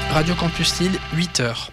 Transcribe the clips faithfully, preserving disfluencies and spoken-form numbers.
Radio Campus Lille, huit heures.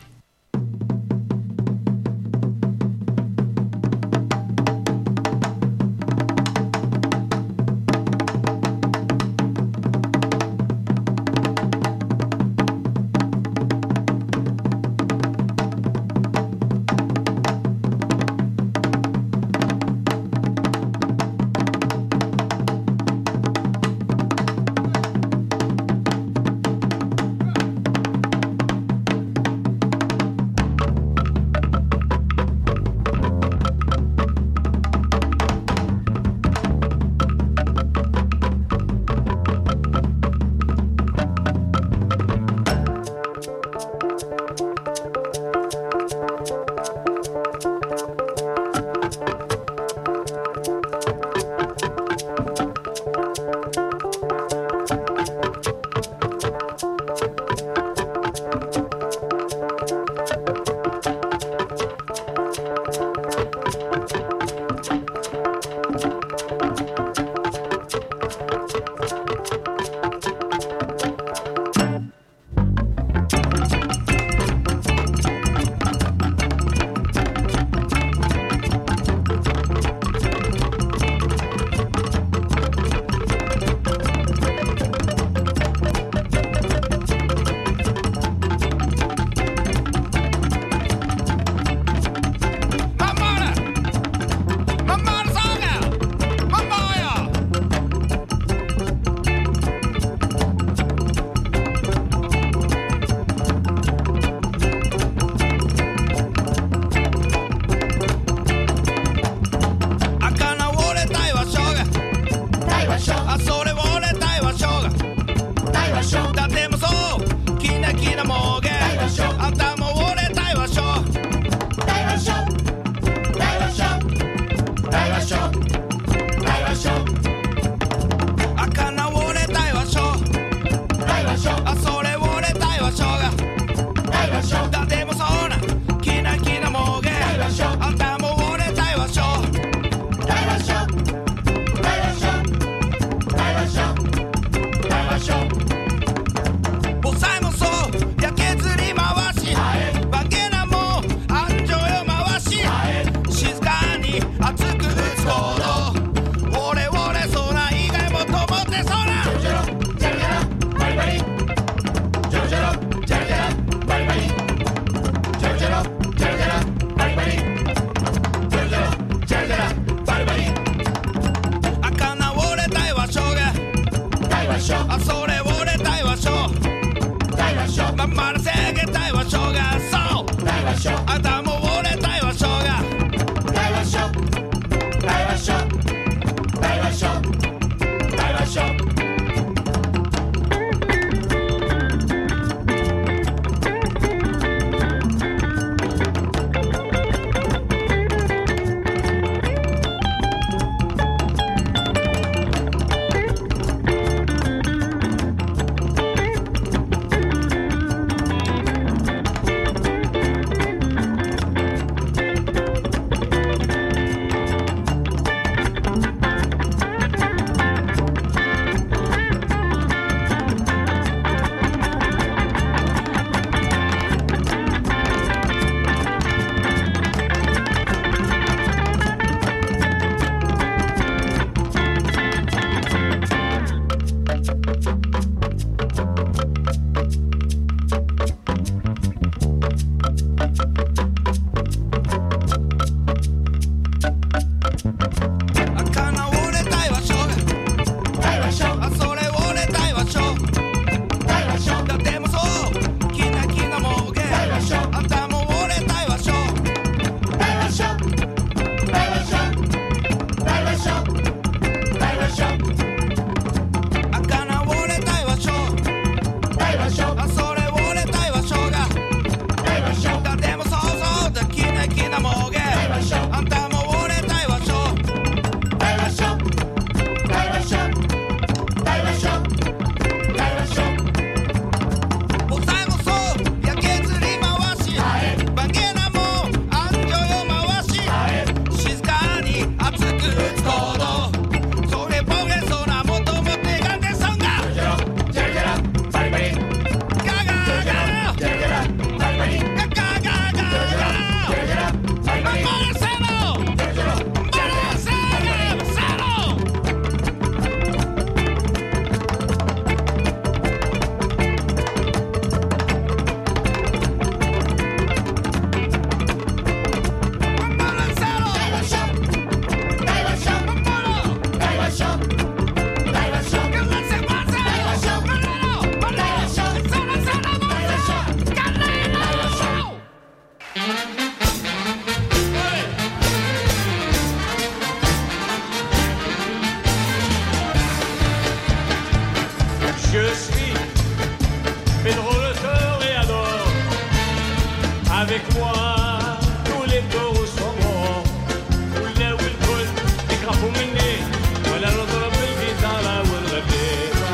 avec moi, tous les taureaux sont morts. ولا والكل يقرفوا مني ولا نضرب الجيتارة ونغني.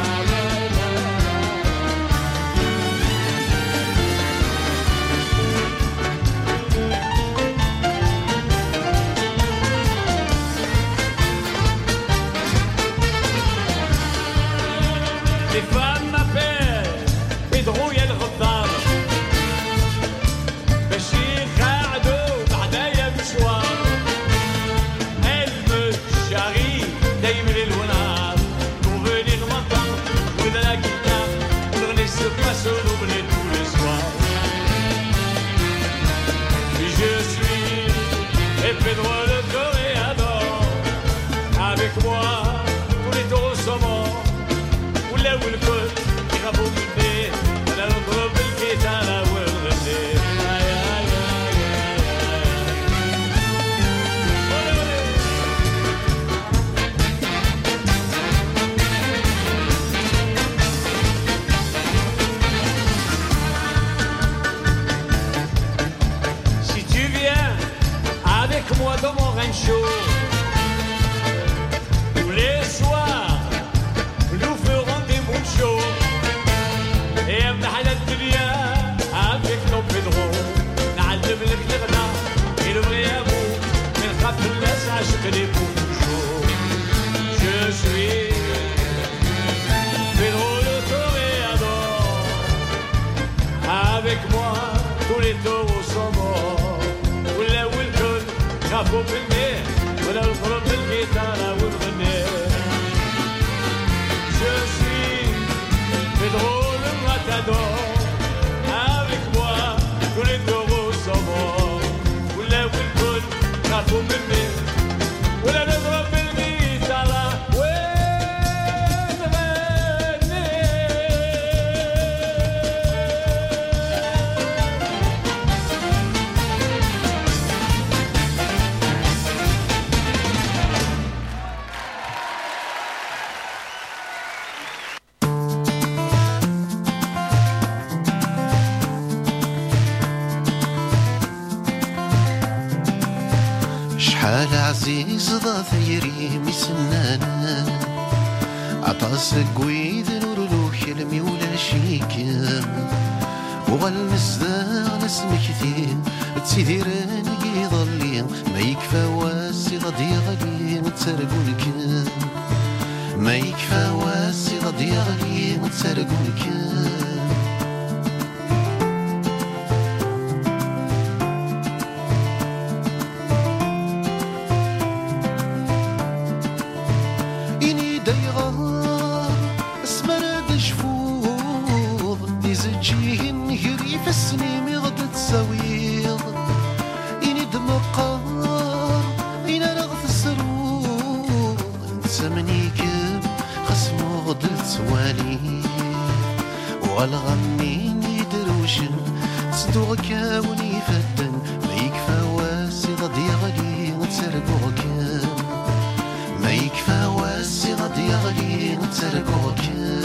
Les femmes m'appellent Pedro يا الغدار باش يقعدوا بعدايا مشوار. Elle me charrie دايما ليل ونهار pour venir m'entendre jouer de la guitare ونغني سوبا سولو بني tous les soirs. Je suis et Pedro le toréador. Avec moi tous les taureaux sont morts. ولا والكل يخافوا مني ولا نضرب الجيتارة ونغني. Si tu viens avec moi dans mon rancho, tous les soirs nous ferons des bons shows. Et بنحلى الدنيا avec nos Pedro. نعلم لك الغنى et le vrai amour. ما نخاف الناس عاشق les bons toujours. Je suis Pedro le toréador. Avec moi tous les taureaux sont morts. ولا والكل خافوا مني ولا نضرب الجيتارة ونغني. Je suis Pedro le matador. Avec moi tous les taureaux sont morts. ولا والكل خافوا مني ولا نضرب الجيتارة ونغني. شحال عزيز ضا ثيري مسنانا عطاس قويد نور حلمي ولا شيكا وغالمزدا نسمك ثير تسيديران يضلي ما يكفى واسي ضدي غلي نتسرقولك ما يكفى واسي ضدي غلي نتسرقولك والغنين يدروشن صدوغك ونيفتن ما يكفى واسي ضدي غلي نتسرقوك ما يكفى واسي ضدي غلي نتسرقوك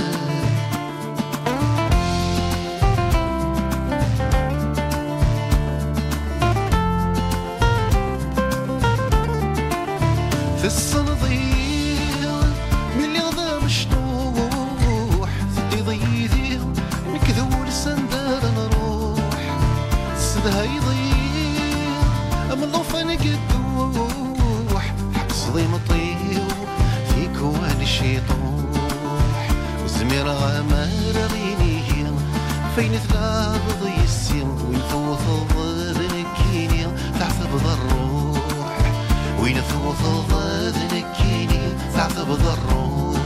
في الصنضير من اللي غدا مشطوح في ضيذي مكذول سندر نروح سدها يضيع أم اللوفة نقدوح حبس ضي مطير في كوان الشيطوح وزمير غامر غينيه فين ثلاث ضي السين وين فوث الضر نكيني تعثب ضروح وين فوث الضر نكيني تعثب ضروح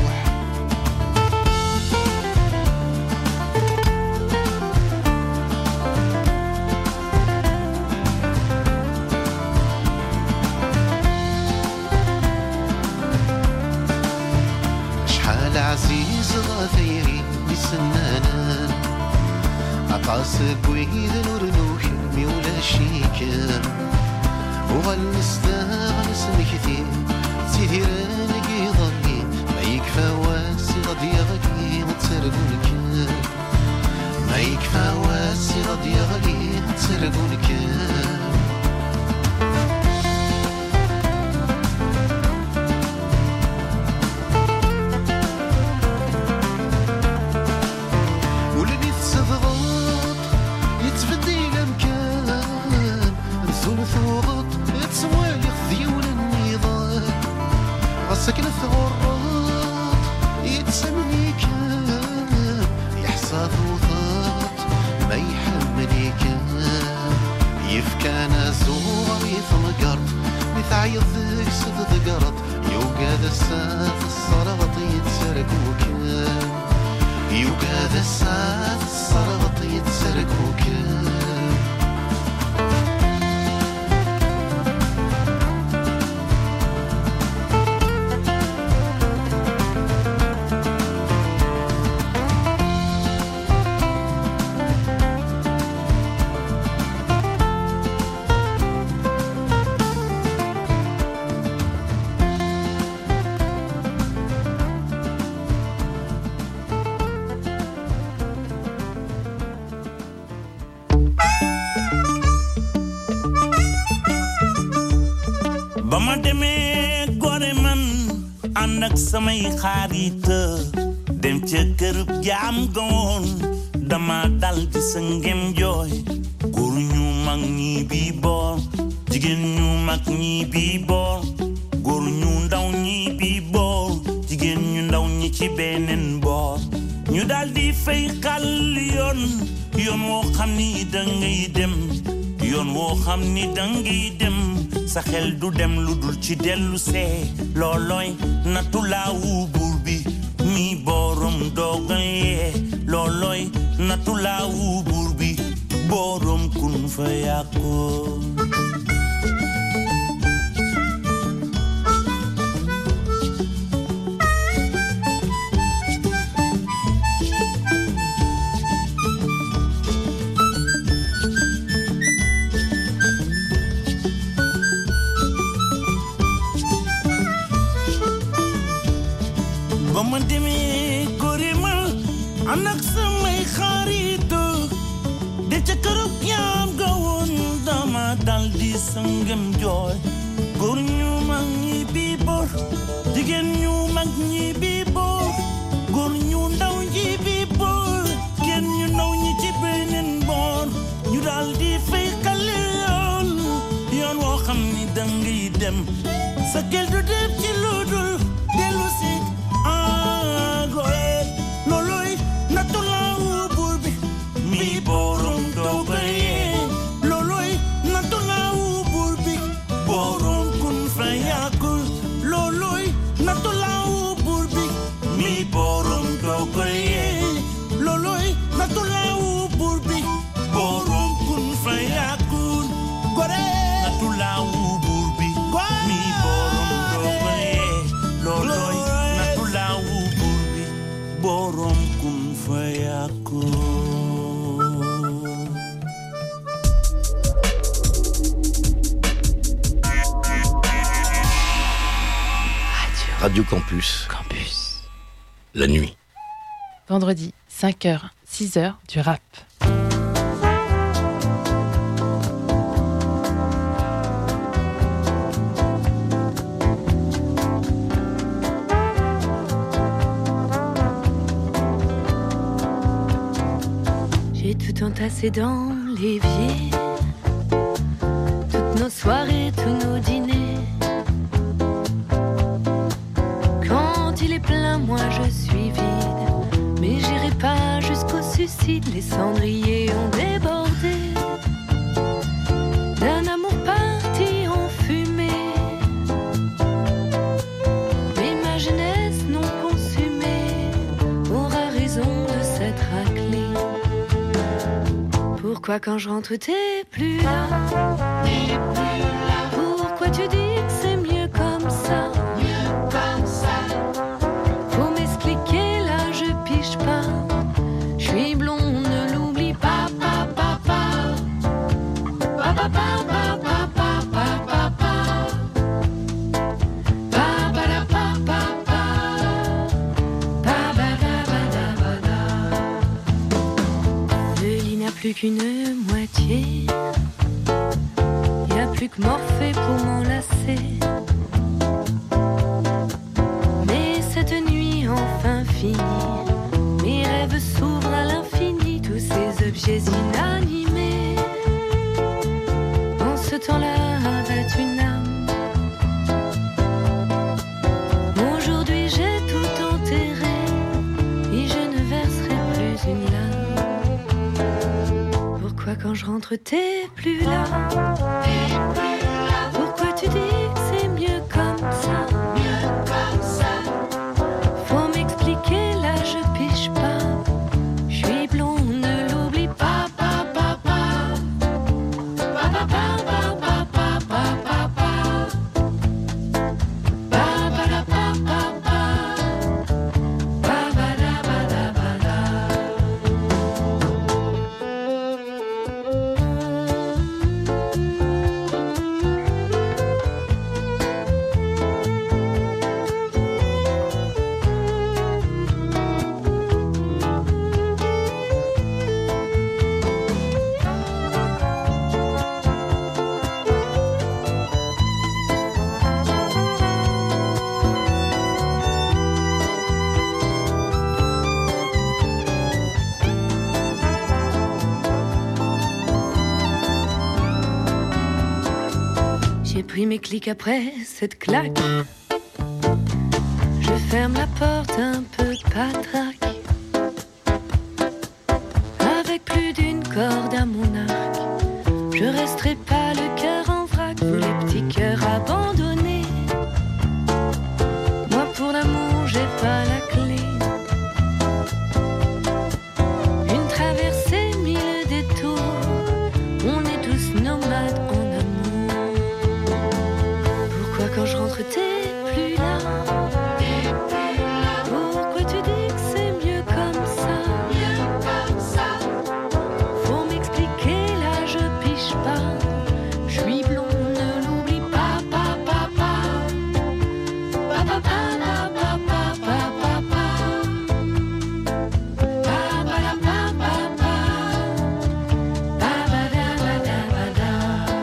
عزيز غاثيري بسنانا عطاسك ويد نور نوح ميولا شيكا وغالمستاغ نسم كثير سيدي رانقي ضلي ما يكفى واسي غدي غلي نتسرقولك ما يكفى واسي غدي غلي نتسرقولك يسرقون كان ولدي تصغط يتفدي الامكان نسون ثوغط يتسوالي خذيون النظام غسكن ثغرات يتسمني كان يحصى ثوثات ما يحمني كان يفكان زور يثمقرط متعيض ذيك ستذقرط يوقاد الساف الصرغط يتسرق وكان يوقاد الساف الصرغط يتسرق وكان Bama demee gore man ànd ak samay xarit dem ca kërub jaam goon dama dal ci sa ngem jooy góor ñu mag ñi bi boor jigéen ñu mag ñi bi boor góor ñu ndaw ñi bi boor jigéen ñu ndaw ñi ci beneen boor ñu dal di fay xal yoon yoon woo xam ni dangay dem yoon woo xam ni dangay dem sa xel du dem lu dul ci dellu see loolooy nattu laawu buur bi mi borom dogal yee loolooy nattu laawu buur bi borom kun fa yàkkoo Bama demee góore ma ànd ak samay xarit de ca kërub yaam ga woon dama dal di sangam jooy góor ñu mag ñi bi boor jigéen ñu mag ñi bi boor góor ñu ndaw ñi bi boor kenn ñu ndaw ñi ci beneen boor ñu dal di fay xale yoon yoon woo xam ni dangay dem sa kel du dem ci lu dul dellu si loloy natulawu buur bi mi borom dogal yee loloy natulawu buur bi borom kun fa yàkkul loloy natulawu buur bi mi borom dogal yee loloy natulawu buur bi borom kun fa yàkkul gore natulawu buur bi mi borom dogal yee loloy natulawu buur bi borom kun fa yàkkul Radio Campus. Campus. La nuit. Vendredi, cinq heures, six heures, du rap. J'ai tout entassé dans l'évier, toutes nos soirées, tous nos dîners. Quand il est plein, moi je suis vide, mais j'irai pas jusqu'au suicide. Les cendriers ont débordé d'un amour parti en fumée, mais ma jeunesse non consumée aura raison de s'être raclée. Pourquoi quand je rentre t'es plus là? Pourquoi tu dis que c'est mieux comme ça? Faut m'expliquer là, je piche pas. Je suis blonde, ne l'oublie pas, pa pa pa. Pa pa pa pa pa pa pa pa pa. Pa pa da pa pa pa. Pa ba da ba da ba da. Le lit n'a plus qu'une moitié. Y a plus que Morphée pour m'enlacer. Mais cette nuit enfin finie, mes rêves s'ouvrent à l'infini, tous ces objets inanimés. En ce temps-là avait une âme. Aujourd'hui j'ai tout enterré et je ne verserai plus une larme. Pourquoi quand je rentre t'es plus là? Pourquoi tu dis que c'est mieux comme ça? Faut m'expliquer là, je piche pas. Je suis blonde, ne l'oublie pas, pa, pa, pa. Pa, pa, pa, pa, pa, pa, pa, pa, pa. Pa, pa, la, pa, pa, pa. Pa, pa, la, pa, la, pa, la. J'ai pris mes clics après cette claque. Je ferme la porte un peu patraque. Avec plus d'une corde à mon arc, je resterai pas le cœur en vrac. Vous les petits cœurs abandonnés, moi pour l'amour j'ai pas la clé. Une traversée, mille détours, on est tous nomades en amour. Pourquoi quand je rentre t'es plus là? Pourquoi tu dis que c'est mieux comme ça? Faut m'expliquer là, je piche pas. Je suis blonde, ne l'oublie pas, pa, pa, pa. Pa, pa, pa, pa, pa, pa, pa, pa, pa. Pa, pa, la, pa, pa, pa. Pa, pa, da, da, da, da, da.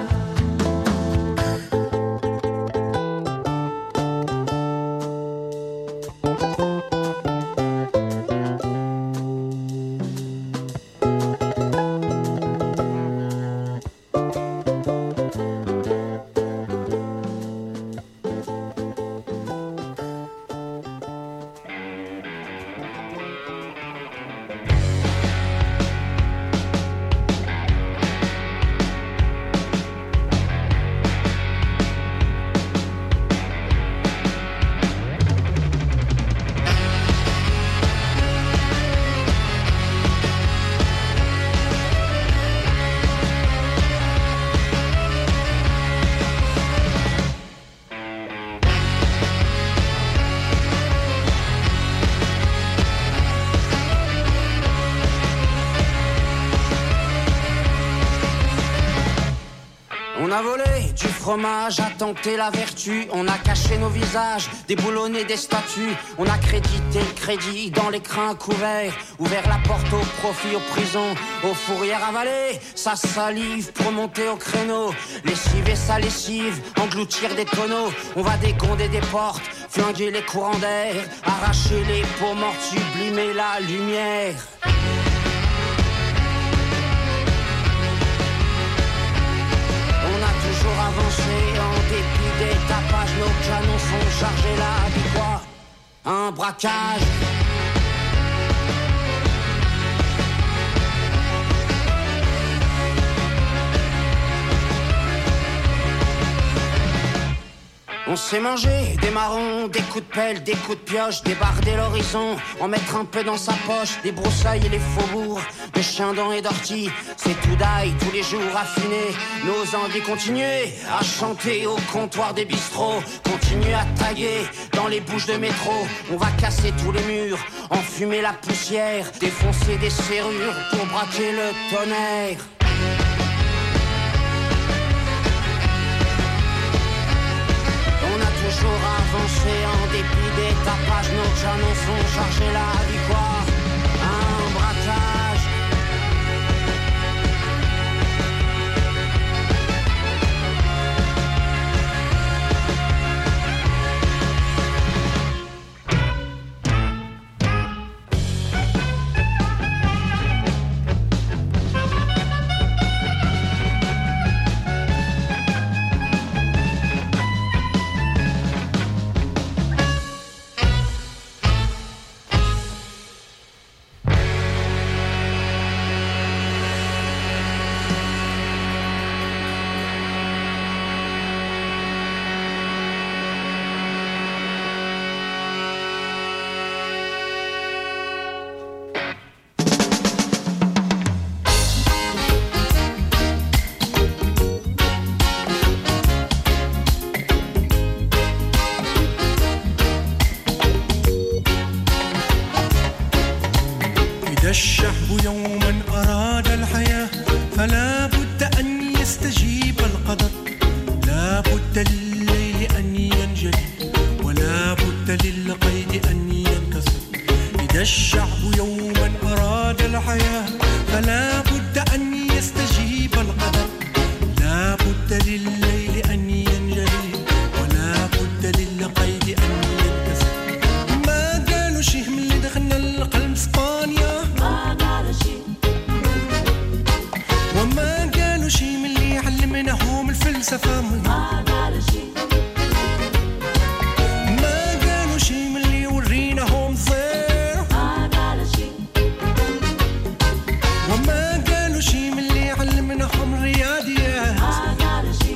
On a volé du fromage, a tenté la vertu. On a caché nos visages, déboulonné des statues. On a crédité le crédit dans les crins couverts. Ouvert la porte au profit, aux prisons, aux fourrières avalées. Sa salive pour monter au créneau. Lessiver sa lessive, engloutir des tonneaux. On va dégonder des portes, flinguer les courants d'air. Arracher les peaux mortes, sublimer la lumière. Toujours avancé en dépit des tapages. Nos canons sont chargés là, dis quoi? Un braquage. On s'est mangé des marrons, des coups de pelle, des coups de pioche, débarder l'horizon, en mettre un peu dans sa poche, des broussailles et les faubourgs, de chiens-dents et d'orties, c'est tout d'ail, tous les jours affinés, nos envies continuer à chanter au comptoir des bistrots, continuer à taguer dans les bouches de métro, on va casser tous les murs, enfumer la poussière, défoncer des serrures pour braquer le tonnerre. Toujours avancé en dépit des tapages, nos canons sont chargés là, dis quoi? Un braquage. الفلسفة ما قالوا شي ما قالوا شي من اللي وريناهم صير ما قالوا شي وما قالوا شي من اللي علمناهم رياضيات ما قالوا شي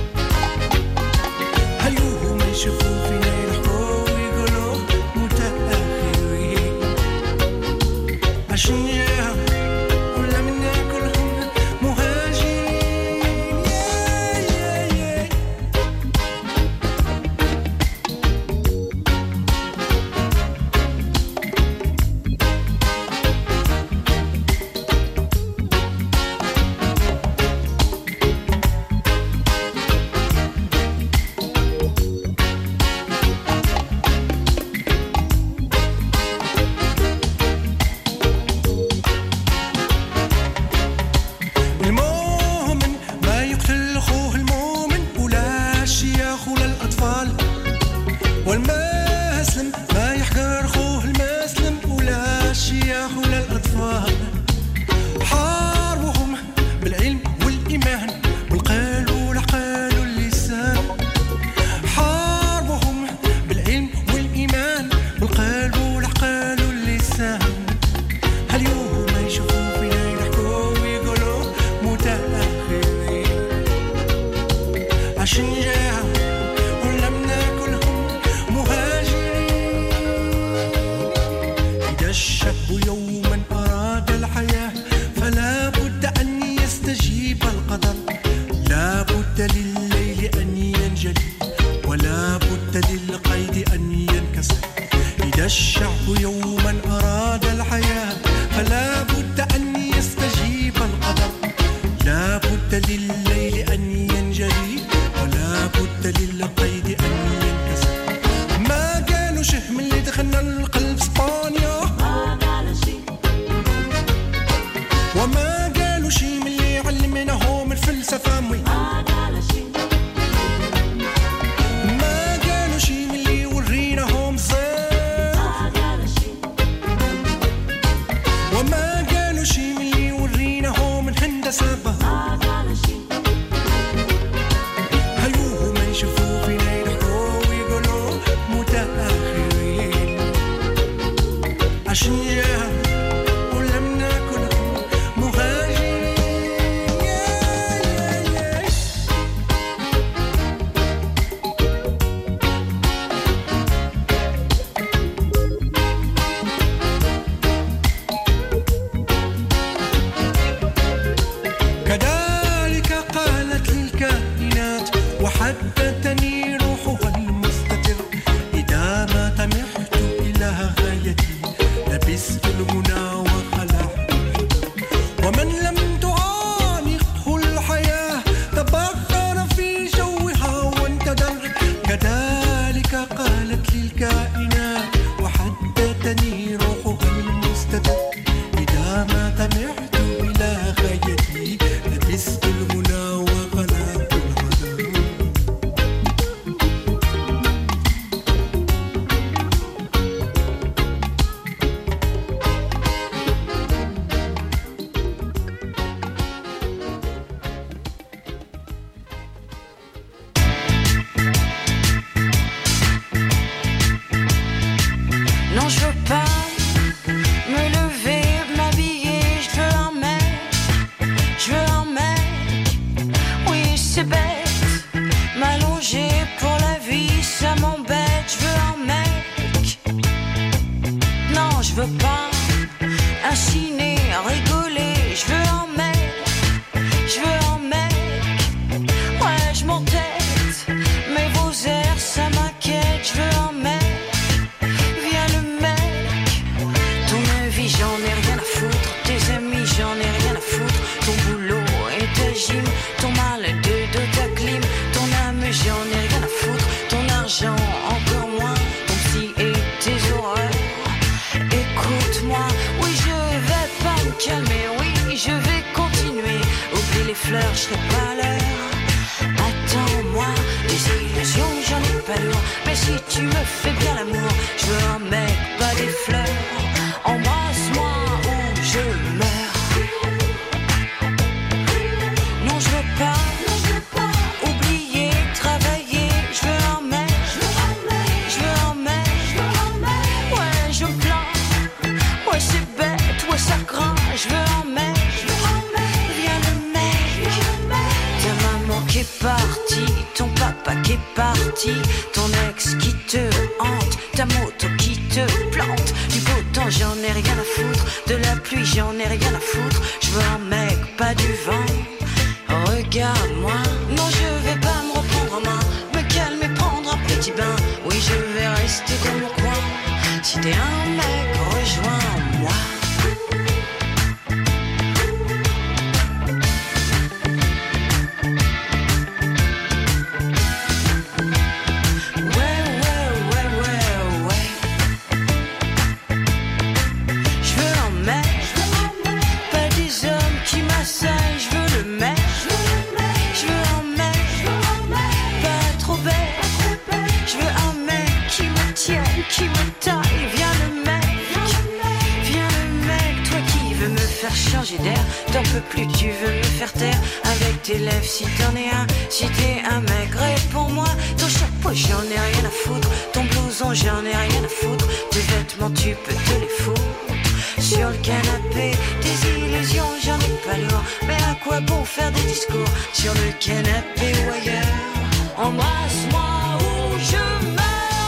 هيوهم يشوفوا فينا يلحقوا ويقولوا متأخرين عشان Oublie pas du vent. Regarde-moi, non je vais pas me reprendre en main, me calmer, prendre un petit bain. Oui je vais rester dans mon coin. Si t'es un mec, rejoins-moi. Qui me taille, viens le mec, viens le mec, toi qui veux me faire changer d'air, t'en peux plus, tu veux me faire taire avec tes lèvres si t'en es un, si t'es un mec, réponds-moi, ton chapeau j'en ai rien à foutre, ton blouson j'en ai rien à foutre, tes vêtements tu peux te les foutre, sur le canapé, des illusions j'en ai pas lourd, mais à quoi bon faire des discours, sur le canapé ou ailleurs, embrasse-moi ou je meurs.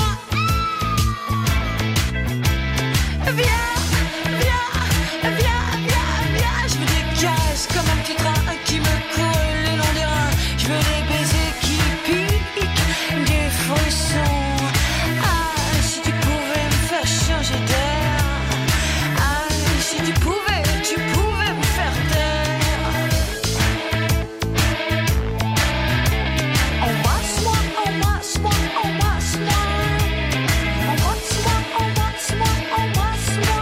Viens, viens, viens, viens, viens. Je veux des caresses comme un petit train qui me court le long des reins. Je veux des baisers qui piquent, des frissons. Ah, si tu pouvais me faire changer d'air. Ah, si tu pouvais, tu pouvais me faire taire. Embrasse-moi, embrasse-moi, embrasse-moi. Embrasse-moi, embrasse-moi, embrasse-moi.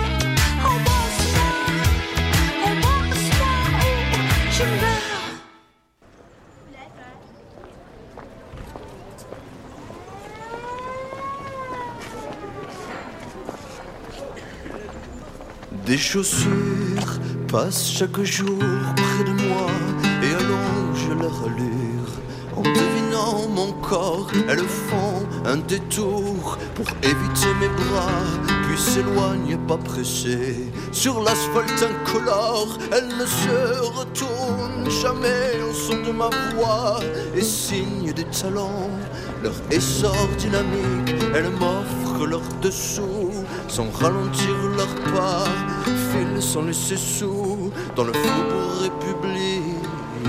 Des chaussures passent chaque jour près de moi et allongent leur allure. En devinant mon corps, elles font un détour pour éviter mes bras, puis s'éloignent pas pressées. Sur l'asphalte incolore, elles ne se retournent jamais au son de ma voix et signent des talons. Leur essor dynamique, elles m'offrent leur dessous sans ralentir leur pas, filent sans laisser sous dans le faubourg république.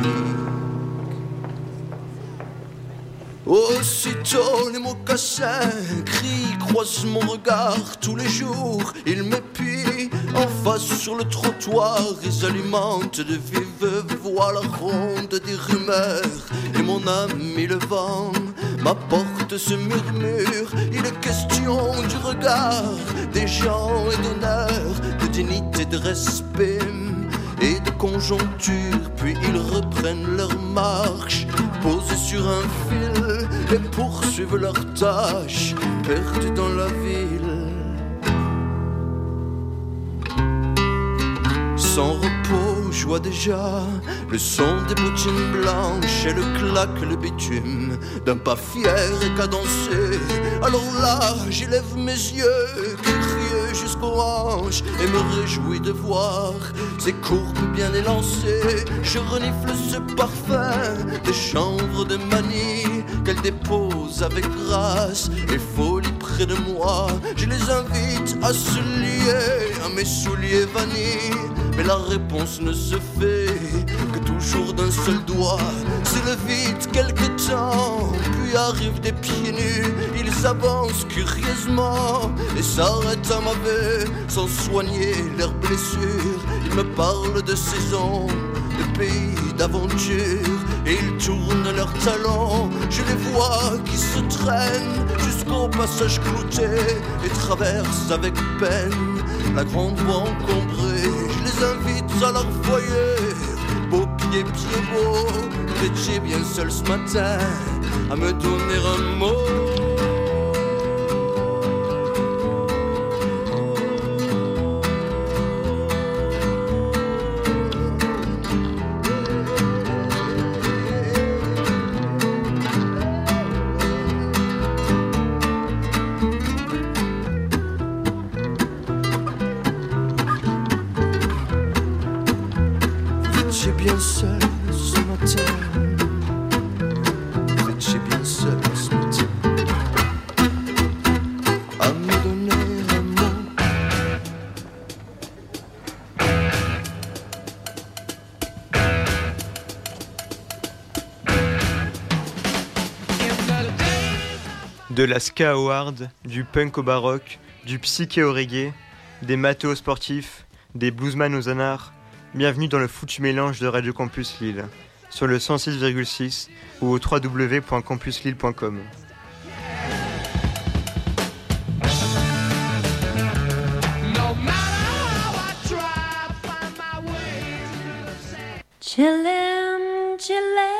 Aussitôt les mocassins crient, croisent mon regard tous les jours. Ils m'épient en face sur le trottoir. Ils alimentent de vive voix la ronde des rumeurs. Et mon ami le vent m'apporte ce murmure. Il est question du regard des gens et d'honneur, de dignité, de respect et de conjoncture. Puis ils reprennent leur marche, posés sur un fil, et poursuivent leur tâche, perdus dans la ville. Sans repos, je vois déjà le son des bottines blanches et le claque, le bitume d'un pas fier et cadencé. Alors là, j'élève mes yeux, curieux jusqu'aux hanches, et me réjouis de voir ces courbes bien élancées. Je renifle ce parfum des chanvres de Manille qu'elle dépose avec grâce et folie près de moi. Je les invite à se lier à mes souliers vanille, mais la réponse ne se fait que toujours d'un seul doigt. C'est le vide quelque temps, puis arrivent des pieds nus. Ils avancent curieusement et s'arrêtent à ma baie sans soigner leurs blessures. Ils me parlent de saison, de pays, d'aventure, et ils tournent leurs talons. Je les vois qui se traînent jusqu'au passage clouté et traversent avec peine la grande voie encombrée. Je les invite à leur foyer, beau pied, pied beau. Vous étiez bien seul ce matin à me donner un mot. Bien seul ce matin, vous étiez bien seul ce matin à me donner un mot. De la ska au hard, du punk au baroque, du psyché au reggae, des matheux aux sportifs, des bluesman aux anards. Bienvenue dans le foutu mélange de Radio Campus Lille, sur le cent six virgule six ou au w w w point campus lille point com. Chillin', chillin'.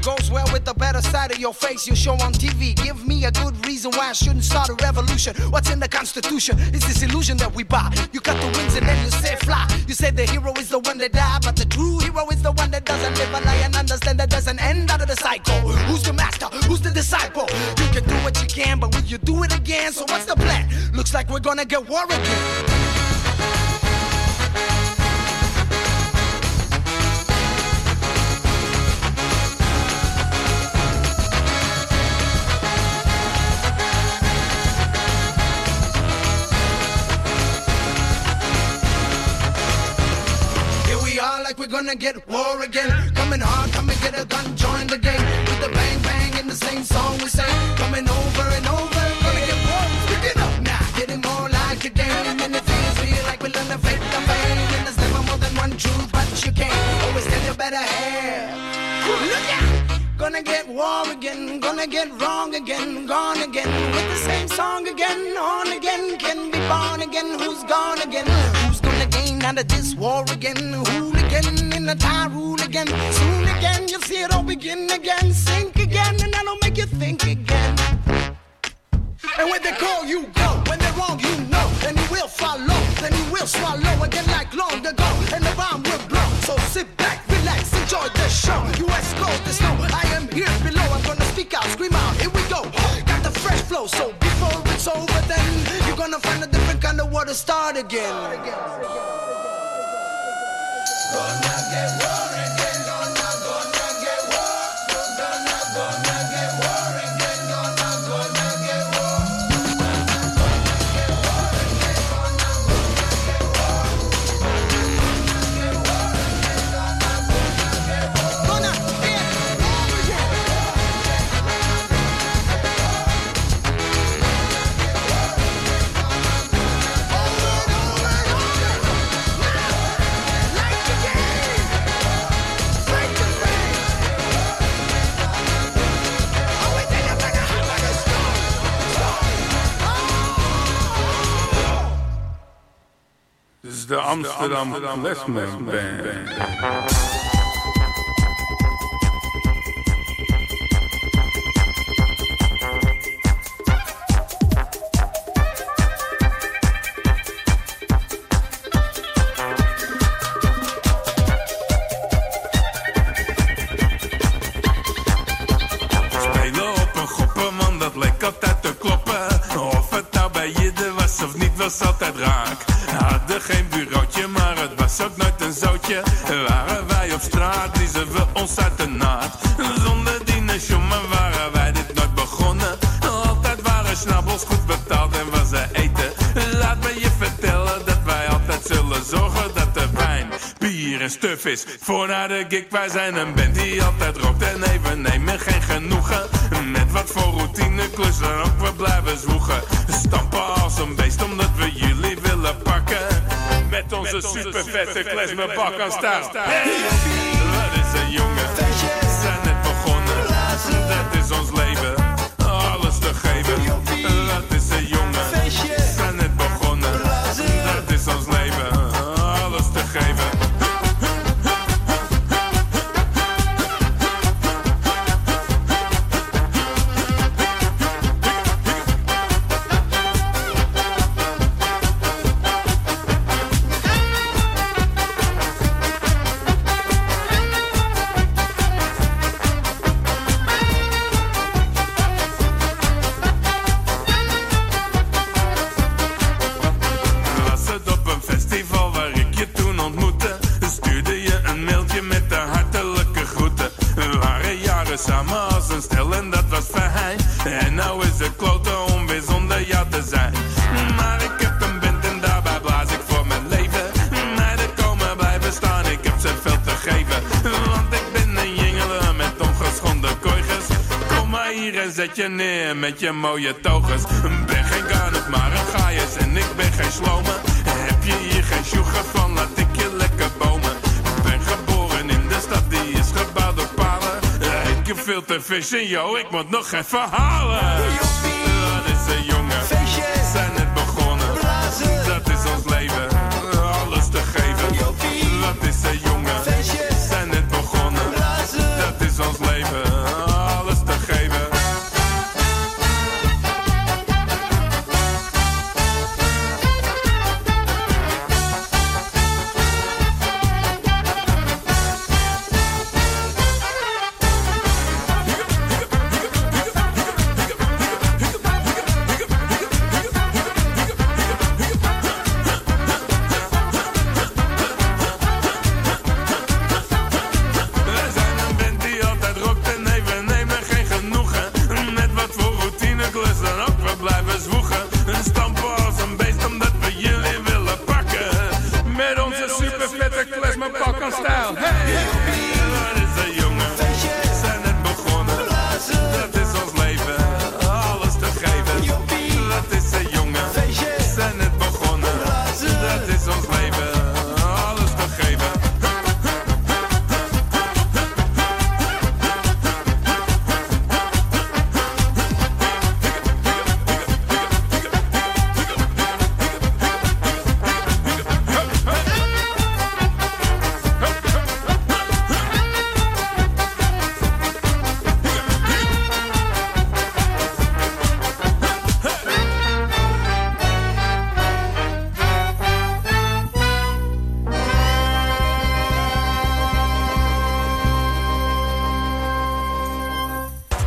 goes well with the better side of your face you show on T V. Give me a good reason why I shouldn't start a revolution. What's in the Constitution? It's this illusion that we buy. You cut the wings and then you say fly. You say the hero is the one that died, but the true hero is the one that doesn't live a lie and understand that there's an end out of the cycle. Who's the master? Who's the disciple? You can do what you can, but will you do it again? So what's the plan? Looks like we're gonna get war again. Like we're gonna get war again. Coming hard, come and get a gun, join the game. With the bang bang in the same song we sing. Coming over and over, gonna get war. Pick it up now, getting more like a game. And it feels real like we learn to fake the fame. And there's never more than one truth, but you can't always tell you better have. Look out! Gonna get war again, gonna get wrong again, gone again. With the same song again, on again. Can be born again, who's gone again? Who's gonna gain out of this war again? Hooligan in the tie rule again. Soon again, you'll see it all begin again. Sink again, and that'll make you think again. And when they call, you go. When they're wrong, you know. Then you will follow, then you will swallow again like long ago. And the rhyme will blow. So sit back, relax, enjoy the show. U S Coast, the snow. I am here below. I'm gonna speak out, scream out. Here we go. Got the fresh flow, so before it's over, then you're gonna find a different kind of war to start again. Gonna get war again. Gonna, gonna get war. Gonna, gonna get war again. Gonna, gonna get war. The Amsterdam Klezmer Band. Spelen op een gopperman, dat leek altijd te kloppen. Of het nou bij Jidde was of niet, was altijd raak. Hadden geen bureautje, maar het was ook nooit een zootje. Waren wij op straat, liezen we ons uit de naad. Zonder dienensjongen waren wij dit nooit begonnen. Altijd waren snabbels goed betaald en was er eten. Laat me je vertellen dat wij altijd zullen zorgen dat er wijn, bier en stuf is. Voor na de gig, wij zijn een band die altijd rookt en even nemen geen genoegen. Met wat voor routine klussen ook we blijven zwoegen. Stampen als een beest omdat we jullie willen pakken. Met onze supervette klezmerbak aan staan. Hey! Dat is een jongen, we zijn net begonnen. Dat is ons leven, alles te geven. Dat is een jongen, we zijn net begonnen. Dat is ons leven, alles te geven. Samen als een stel en dat was fijn. En nou is het kloten om weer zonder jou te zijn. Maar ik heb een band en daarbij blaas ik voor mijn leven. Meiden komen blijven staan, ik heb ze veel te geven. Want ik ben een jingelen met ongeschonden kooiges. Kom maar hier en zet je neer met je mooie toges. Ben geen garnet maar een gaaiers en ik ben geen slomen. Heb je hier geen sjoegen van, laat ik je lekker bomen. Ben geboren in de stad die is gebouwd op palen. Ik heb veel te vissen, yo, ik moet nog even halen. Dat is een jongen, we zijn net begonnen. Dat is ons leven, alles te geven. Dat is een jongen, we zijn net begonnen. Dat is ons leven.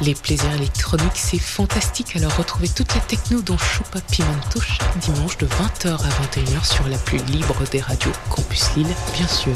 Les plaisirs électroniques, c'est fantastique, alors retrouvez toute la techno dans Choupa Pimento chaque dimanche de vingt heures à vingt et une heures sur la plus libre des radios Campus Lille, bien sûr.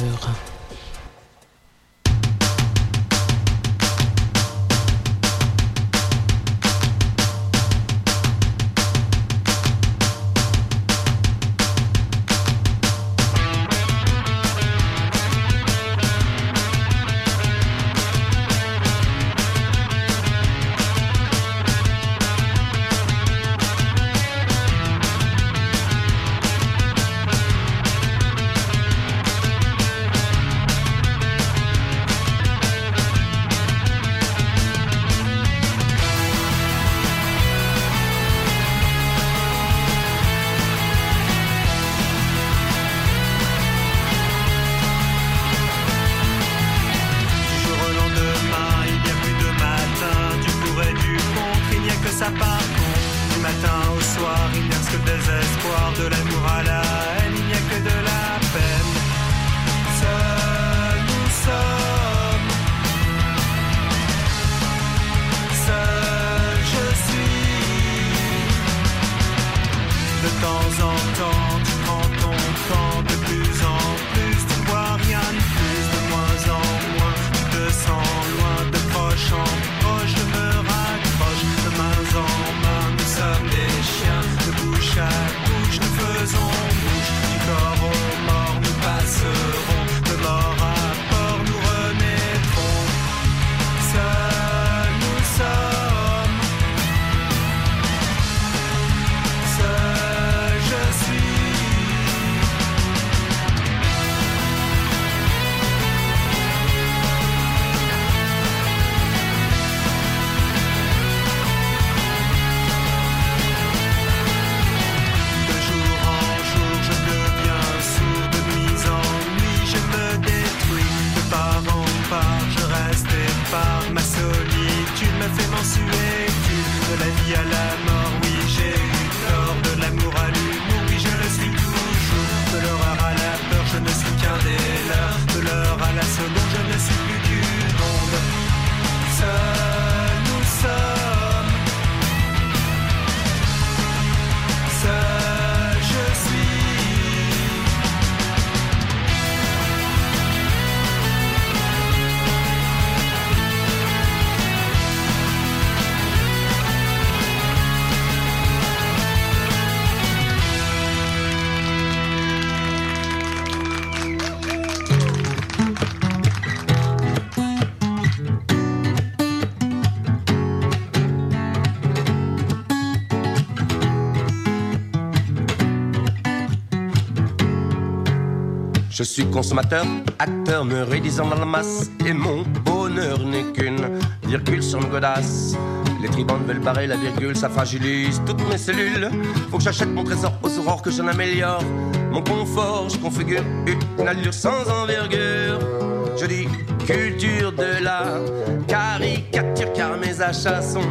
Je suis consommateur, acteur, me réalisant dans la masse. Et mon bonheur n'est qu'une virgule sur une godasse. Les tribans veulent barrer la virgule, ça fragilise toutes mes cellules. Faut que j'achète mon trésor aux aurores, que j'en améliore mon confort. Je configure une allure sans envergure. Je dis culture de la caricature, car mes achats sont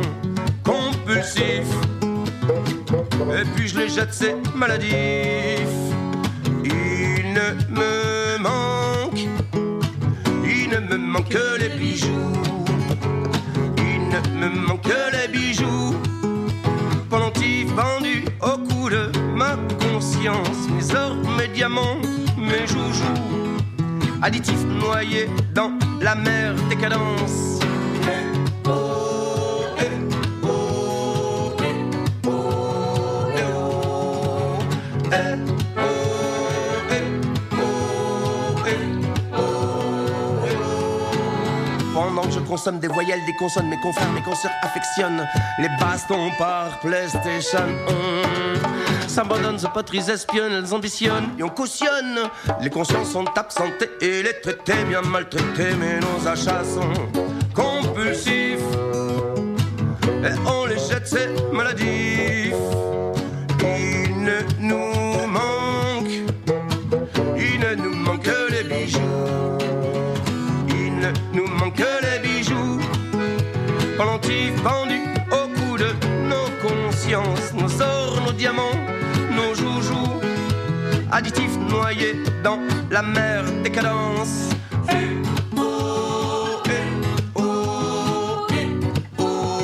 compulsifs. Et puis je les jette, c'est maladif. Il ne me manque, il ne me manque que les bijoux. Il ne me manque que les bijoux. Pendentifs vendus au cou de ma conscience. Mes or, mes diamants, mes joujoux. Additifs noyés dans la mer décadence. Je consomme des voyelles, des consonnes. Mes confrères, mes consoeurs affectionnent les bastons par PlayStation. Mmh. S'abandonnent, se patries, espionnent, elles ambitionnent et on cautionne. Les consciences sont absentées et les traités bien maltraités. Mais nos achats sont compulsifs et on les jette, c'est maladif. Il ne nous manque, il ne nous manque que les bijoux. Il ne nous manque que les bijoux, pendentifs vendus au cou de nos consciences, nos ors, nos diamants, nos joujoux, additifs noyés dans la mer décadence. Eh oh, eh oh, eh oh,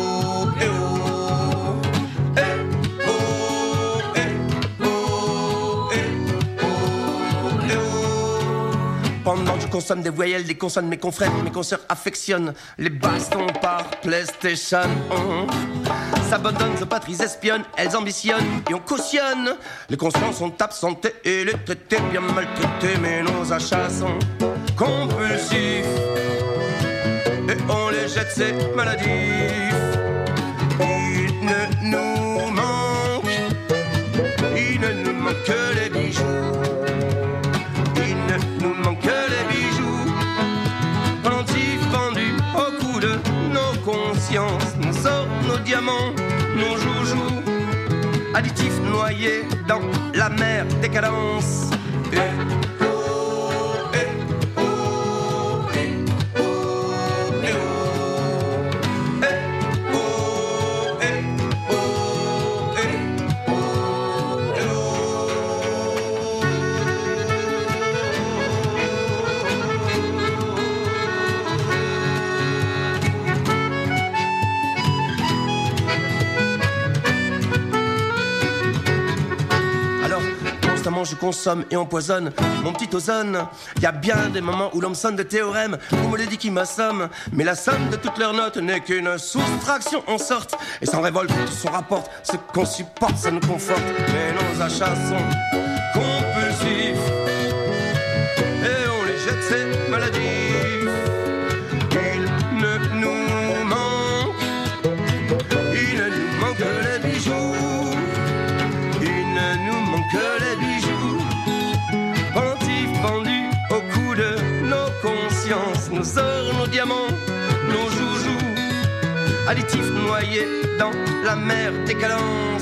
consomme des voyelles, des consonnes. Mes confrères, mes consoeurs affectionnent les bastons par PlayStation. On s'abandonne aux patries espionnes, elles ambitionnent et on cautionne. Les consciences sont absentées et les traités bien maltraités, mais nos achats sont compulsifs et on les jette, c'est maladif. Il ne nous manque, il ne nous manque que les bijoux. Il ne nous manque que les bijoux, pendentifs pendus au cou de nos consciences, nos or, nos diamants, nos joujoux, additifs noyés dans la mer décadence. Et je consomme et empoisonne mon petit ozone. Y a bien des moments où l'on me sonne de théorème, où me le dit qui m'assomme, mais la somme de toutes leurs notes n'est qu'une soustraction en sorte. Et sans révolte, tout son rapporte, ce qu'on supporte, ça nous conforte. Mais nos achats sont compulsifs et on les jette, c'est maladif. Il ne nous manque, il ne nous manque que les bijoux. Il ne nous manque que les bijoux. Nos ors, nos diamants, nos joujoux, additifs noyés dans la mer décadence.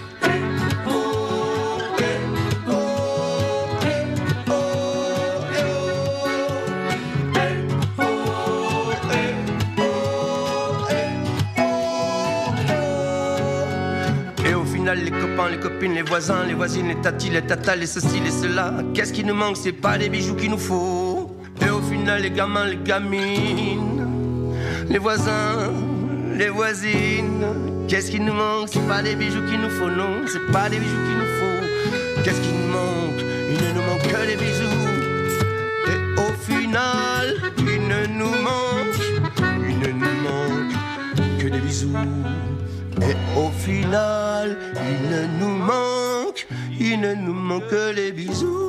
Et au final, les copains, les copines, les voisins, les voisines, les tatis, les tatas, les ceci, les cela. Qu'est-ce qui nous manque? C'est pas les bijoux qu'il nous faut. Et au final, les gamins, les gamines, les voisins, les voisines. Qu'est-ce qui nous manque? C'est pas les bijoux qu'il nous faut, non, c'est pas les bijoux qu'il nous faut. Qu'est-ce qui nous manque? Il ne nous manque que les bijoux. Et au final, il ne nous manque, il ne nous manque que des bisous. Et au final, il ne nous manque, il ne nous manque que les bisous.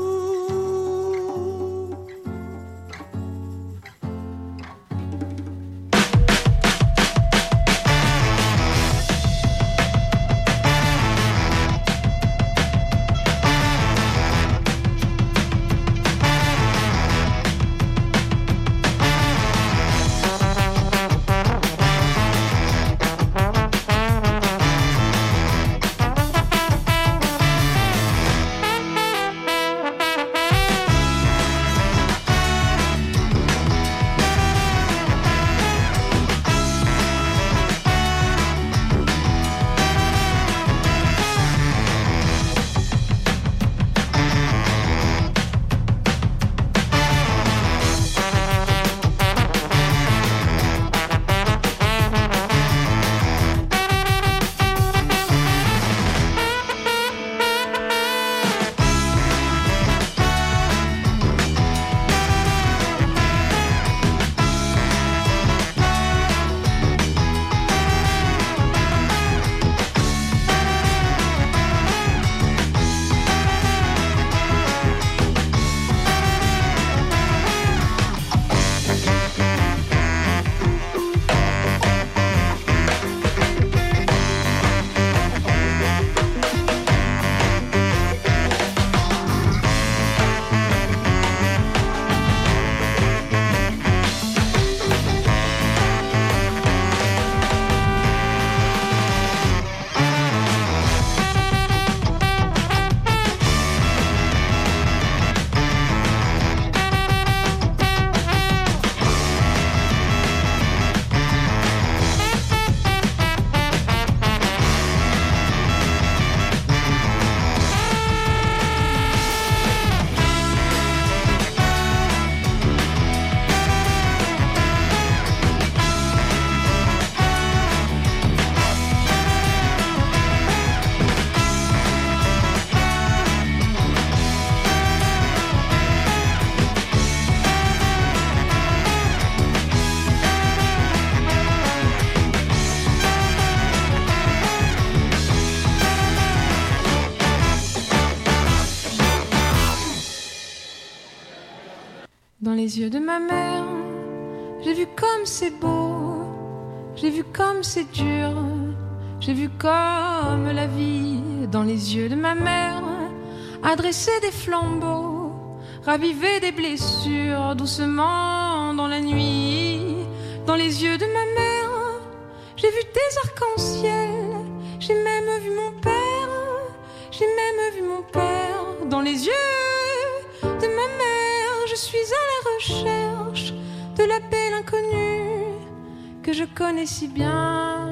dans les yeux de ma mère. J'ai vu comme c'est beau, j'ai vu comme c'est dur, j'ai vu comme la vie dans les yeux de ma mère. Adresser des flambeaux, raviver des blessures doucement dans la nuit, dans les yeux de ma mère. J'ai vu des arcs-en-ciel, j'ai même vu mon père, j'ai même vu mon père dans les yeux de ma mère. Je suis à la recherche de la belle inconnue que je connais si bien.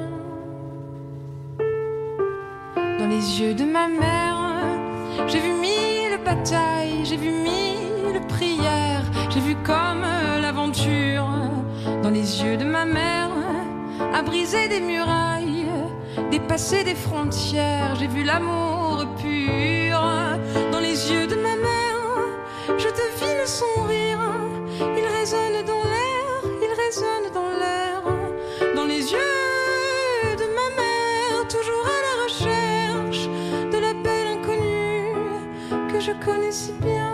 Dans les yeux de ma mère, j'ai vu mille batailles, j'ai vu mille prières, j'ai vu comme l'aventure dans les yeux de ma mère, à briser des murailles, dépasser des frontières. J'ai vu l'amour pur dans les yeux de ma mère. Je devine son rire, il résonne dans l'air, il résonne dans l'air. Dans les yeux de ma mère, toujours à la recherche de la belle inconnue que je connais si bien.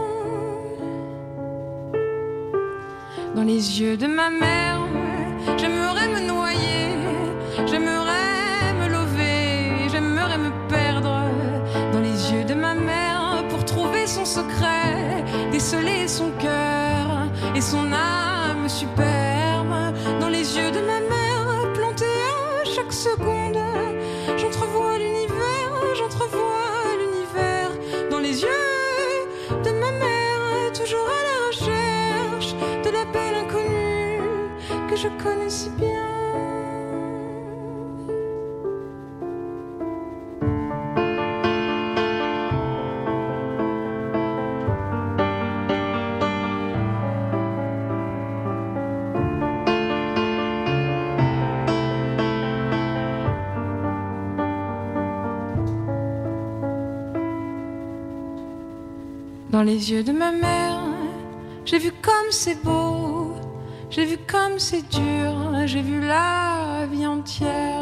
Dans les yeux de ma mère, j'aimerais me noyer, j'aimerais me lever, j'aimerais me perdre dans les yeux de ma mère pour trouver son secret, déceler son cœur et son âme superbe. Dans les yeux de ma mère, plantés à chaque seconde, j'entrevois l'univers, j'entrevois l'univers. Dans les yeux de ma mère, toujours à la recherche de la belle inconnue que je connais si bien. Dans les yeux de ma mère, j'ai vu comme c'est beau, j'ai vu comme c'est dur, j'ai vu la vie entière.